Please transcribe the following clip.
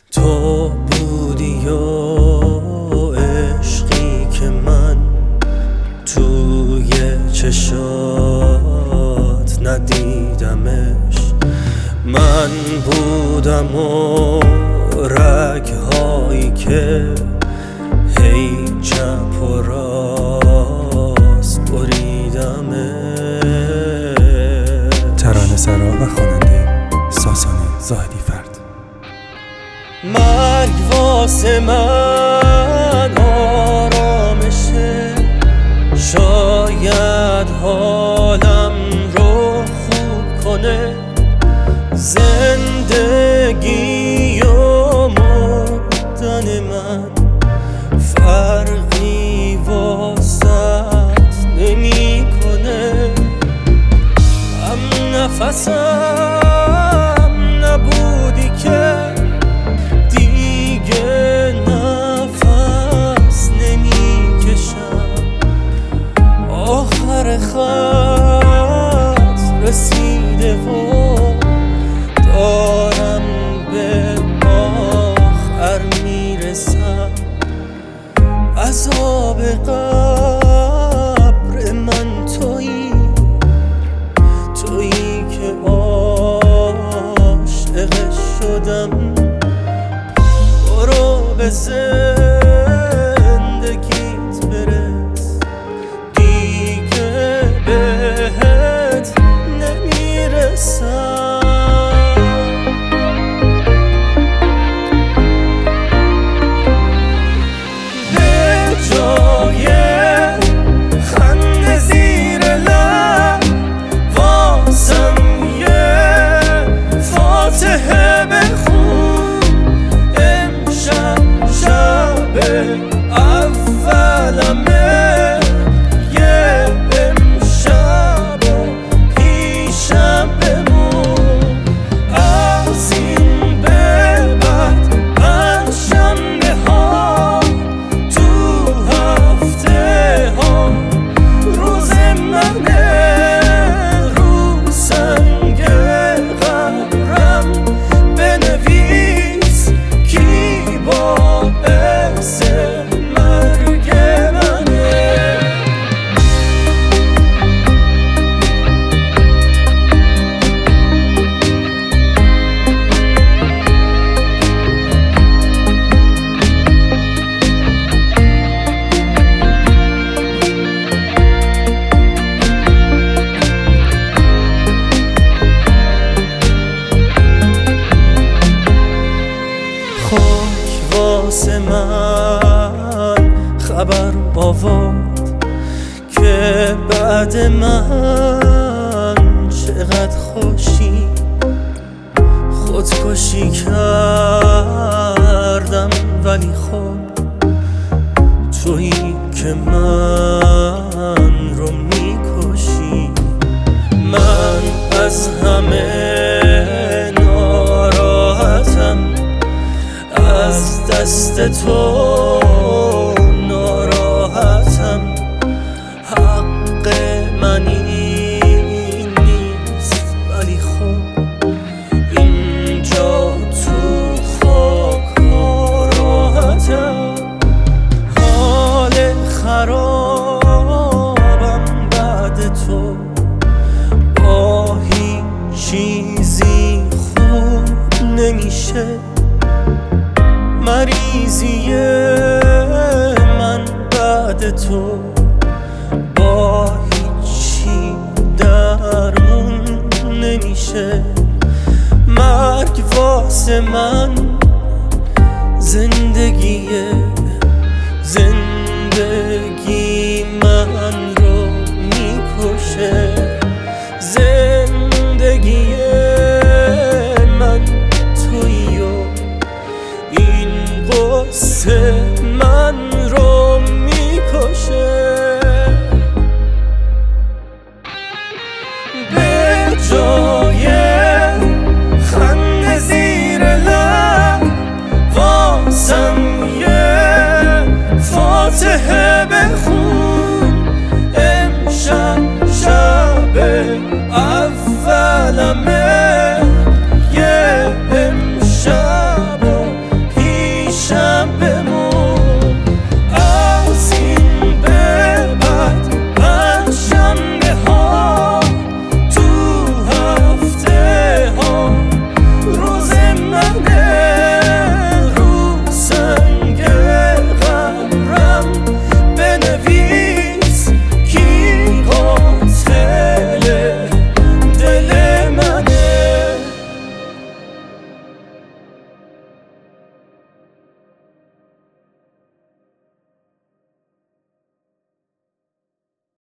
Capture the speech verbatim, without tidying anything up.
تو بودی و عشقی که من توی چشات ندیدمش. من بودم و رگهایی که هی چپ و راست بریدمش. ترانه سرا و خواننده ساسان زاهدی فرد. مرگ واسه من آرامشه، شاید حالم رو خوب کنه. زندگی و مردن من فرقی واسط نمی کنه. هم نفسم نبودی که دیگه نفس نمی کشم. آخر خط رسیده و دارم به آخر میرسم. عذاب قبر من تویی، تویی که عاشقش شدم. برو به زندگیت برس، دیگه بهت نمیرسم. واسه من خبر آورد که بعد من چقدر خوشی. خودکشی کردم ولی خب تویی که من رو میکشی. من از همه ناراحتم، از دست تو ناراحتم. حق من این نیست ولی خب اینجا تو خاک راحتم. حال خرابم بعد تو، با هیچ چیزی خوب نمیشه. مریضی من بعد تو با هیچی درمون نمیشه. مرگ واسه من